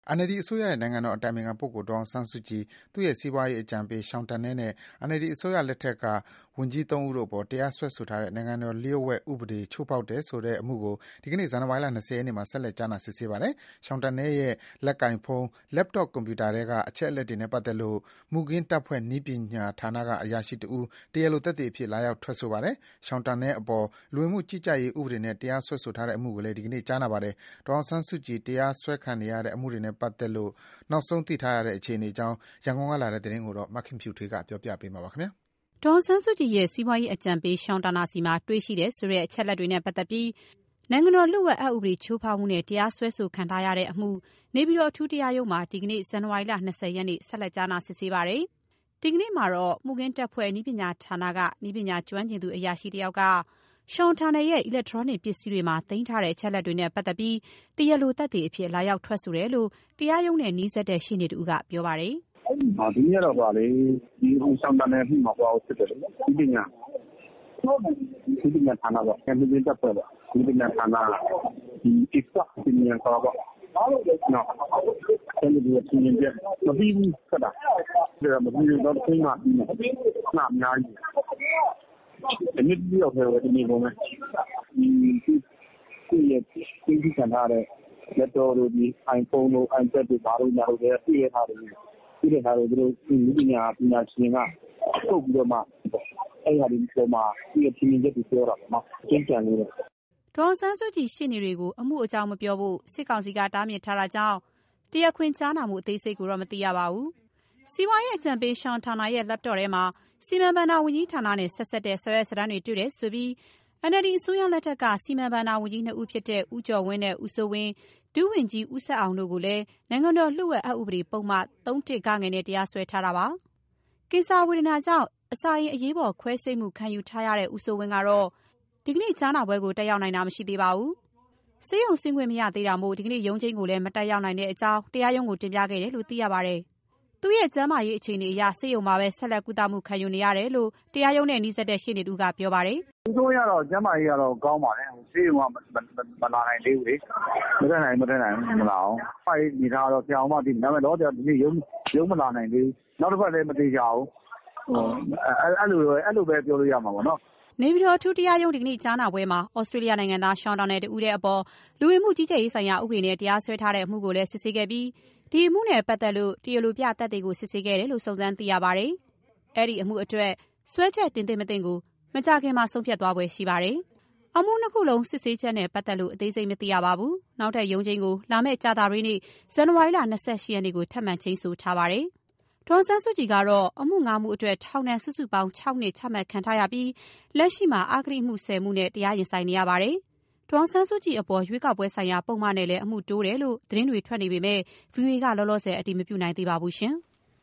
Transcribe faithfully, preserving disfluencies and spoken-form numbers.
အန်အယ်လ်ဒီ အစိုးရရဲ့ နိုင်ငံတော်အတိုင်ပင်ခံပုဂ္ဂိုလ် ဒေါ်အောင်ဆန်းစုကြည်၊ သူ့ရဲ့ စီးပွားရေးအကြံပေး Sean Turnell နဲ့ အန်အယ်လ်ဒီ အစိုးရလက်ထက်က ဝန်ကြီး သုံး ဦးတို့အပေါ် တရားစွဲဆိုထားတဲ့ နိုင်ငံတော်လျှို့ဝှက်ဥပဒေ ချိုးဖောက်တယ်ဆိုတဲ့အမှုကို ဒီကနေ့ ဇန်နဝါရီလ ၂၀ ရက်နေ့မှာ ဆက်လက် ကြားနာ စစ်ဆေးပါတယ်။ Sean Turnell ရဲ့ လက်ကိုင်ဖုန်း Laptop ကွန်ပြူတာထဲက အချက်အလက်တွေနဲ့ပတ်သက်လို့ မူခင်းတပ်ဖွဲ့ နည်းပညာဌာနက အရာရှိတဦး တရားလိုသက်သေအဖြစ် လာရောက် ထွက်ဆိုပါတယ်။ Sean Turnell အပေါ် လူဝင်မှုကြီးကြပ်ရေးဥပဒေနဲ့ တရားစွဲဆိုထားတဲ့အမှုကိုလည်း ဒီကနေ့ ကြားနာပါတယ်။ ဒေါ်အောင်ဆန်းစုကြည် တရားစွဲခံနေရတဲ့ အမှုတွေနဲ့ပတ်သက်လို့ နောက်ဆုံး သိထားရတဲ့ အခြေအနေအကြောင်း ရန်ကုန်ကလာတဲ့သတင်းကို မခင်ဖြူထွေးက ပြောပြပေးမှာပါ။ဒေါ်အောင်ဆန်းစုကြည်ရဲ့ စီးပွားရေးအကြံပေး Sean Turnell ဆီမှာ တွေ့ရှိတယ်ဆိုတဲ့ အချက်အလက်တွေနဲ့ပတ်သက်ပြီး နိုင်ငံတော်လျှို့ဝှက်အက်ဥပဒေ ချိုးဖောက်မှုနဲ့ တရားစွဲဆိုခံထားရတဲ့အမှု နေပြည်တော် အထူးတရားရုံးမှာ ဒီကနေ့ ဇန်နဝါရီလ ၂၀ ရက်နေ့ ဆက်လက် ကြားနာ စစ်ဆေးပါတယ်။ ဒီကနေ့မှာတော့ မှုခင်းတပ်ဖွဲ့ နည်းပညာဌာနက နည်းပညာကျွမ်းကျင်သူ အရာရှိတယောက်က Sean Turnell ရဲ့ အီလက်ထရောနစ်ပစ္စည်းတွေမှာ သိမ်းထားတဲ့ အချက်အလက်တွေနဲ့ပတ်သက်ပြီး တရားလိုသက်သေအဖြစ် လာရောက်ထွက်ဆိုတယ်လို့ တရားရုံးနဲ့နီးစပ်တဲ့ ရှေ့နေတဦးက ပြောပါတယ်။ "ဒီနေ့ကတော့ Sean Turnell အမှုမှာ သွားစစ်တယ်။ နည်းပညာဌာနပေါ့။ မှုခင်းတပ်ဖွဲ့ပေါ့။ နည်းပညာဌာနက Expert Opinion ခေါ်တာပေါ့။ ရှင်းနေပြီ ထင်မြင်ချက်။ မပြီးဘူး ထွက်တာ။ မပြီးသေးဘူး နောက်တချိန်းမှပြီးမယ်။ ခဏအများကြီး။ ဒီနေ့ ဒုတိယရုံးပဲ တနေကုန်ပဲ။ သူ့ရဲ့သိမ်းဆည်းခံထားရတဲ့ Laptop တို့ iPhone တို့ iPad တို့ ဘာတို့ညာတို့ တွေ့တဲ့ဟာတွေကို နည်းပညာပညာရှင်က ထုတ်ပြီးတော့မှ အဲ့ဟာတွေပေါ်မှာ သူ့ရဲ့ထင်မြင်ချက်တွေ ပြောတာပေါ့နော်။ အကျဉ်းကျန်လေးပဲ။ " ဒေါ်အောင်ဆန်းစုကြည် ရှေ့နေတွေကို အမှုအကြောင်းမပြောဖို့ စစ်ကောင်စီက တားမြစ်ထားတာကြောင့် တရားခွင်ကြားနာမှု အသေးစိတ်ကိုတော့ မသိရပါဘူး။ စီးပွားရေးအကြံပေး Sean Turnell ရဲ့ Laptop ထဲမှာ စီမံဘဏ္ဍာဝန်ကြီးဌာနနဲ့ဆက်စပ်တဲ့ စာရွက်စာတမ်းတွေ တွေ့တယ်ဆိုပြီး အန်အယ်လ်ဒီ အစိုးရလက်ထက်က စီမံဘဏ္ဍာဝန်ကြီး နှစ်ဦးဖြစ်တဲ့ ဦးကျော်ဝင်းနဲ့ ဦးစိုးဝင်း၊ ဒုဝန်ကြီး ဦးဆက်အောင်တို့ကိုလည်း နိုင်ငံတော်လျှို့ဝှက်အက်ဥပဒေ ပုဒ်မ ၃ (၁) (ဂ) နဲ့ တရားစွဲထားတာပါ။ ကင်ဆာဝေဒနာကြောင့် အစာအိမ် အရေးပေါ်ခွဲစိတ်မှု ခံယူထားရတဲ့ ဦးစိုးဝင်းကတော့ ဒီကနေ့ ကြားနာပွဲကို တက်ရောက်နိုင်တာ မရှိသေးပါဘူး။ ဆေးရုံဆင်းခွင့်မရသေးတာမို့ ဒီကနေ့ ရုံးချိန်းကိုလည်း မတက်ရောက်နိုင်တဲ့အကြောင်း တရားရုံးကို တင်ပြခဲ့တယ်လို့ သိရပါတယ်။ သူ့ရဲ့ ကျန်းမာရေးအခြေအနေအရ ဆေးရုံမှာပဲ ဆက်လက် ကုသမှုခံယူနေရတယ်လို့ တရားရုံးနဲ့နီးစပ်တဲ့ ရှေ့နေတဦးက ပြောပါတယ်။ "ဦးစိုးဝင်းကတော့ ကျန်းမာရေးကတော့ ကောင်းပါတယ်။ ဆေးရုံက မလာနိုင်သေးဘူးလေ။ မတက်နိုင်ဘူး မလာဘူး။ ကျန်းမာရေးအနေအထားကတော့ ဆရာဝန်မှသိမယ်။ ဒါပေမဲ့ လောလောဆယ် ဒီနေ့ ရုံးမလာနိုင်သေးဘူး။ နောက်တပတ်လည်း မသေချာဘူး။ အဲ့လိုပဲ ပြောလို့ရမှာပေါ့နော်။ " နေပြည်တော် အထူးတရားရုံး ဒီကနေ့ ကြားနာပွဲမှာ သြစတြေးလျနိုင်ငံသား Sean Turnell တဦးတည်းအပေါ် လူဝင်မှုကြီးကြပ်ရေးဆိုင်ရာ ဥပဒေနဲ့ တရားစွဲထားတဲ့အမှုကိုလည်း စစ်ဆေးခဲ့ပြီး ဒီအမှုနဲ့ပတ်သက်လို့ တရားလိုပြသက်သေကို စစ်ဆေးခဲ့တယ်လို့ စုံစမ်းသိရပါတယ်။ အဲဒီအမှုအတွက် စွဲချက်တင်သင့်မသင့်ကို မကြာခင်မှာ ဆုံးဖြတ်သွားဖွယ်ရှိပါတယ်။ အမှုနှစ်ခုလုံး စစ်ဆေးချက်နဲ့ပတ်သက်လို့ အသေးစိတ်မသိရပါဘူး။ နောက်ထပ်ရုံးချိန်းကို လာမယ့် ကြာသပတေးနေ့ ဇန်နဝါရီလ ၂၈ ရက်နေ့ကို ထပ်မံ ချိန်းဆိုထားပါတယ်။ ဒေါ်အောင်ဆန်းစုကြည်ကတော့ အမှု ငါးမှုအတွက် ထောင်ဒဏ် စုစုပေါင်း ၆ နှစ် ချမှတ်ခံထားရပြီး လက်ရှိမှာ အဂတိအမှု ၁၀ မှုနဲ့ တရားရင်ဆိုင်နေရပါတယ်။ ဒေါ်အောင်ဆန်းစုကြည်အပေါ် ရွေးကောက်ပွဲဆိုင်ရာ ပုဒ်မနဲ့လည်း အမှုတိုးတယ်လို့ သတင်းတွေ ထွက်နေပေမဲ့ ဗွီအိုအေက လောလောဆယ် အတည်မပြုနိုင်သေးပါဘူး။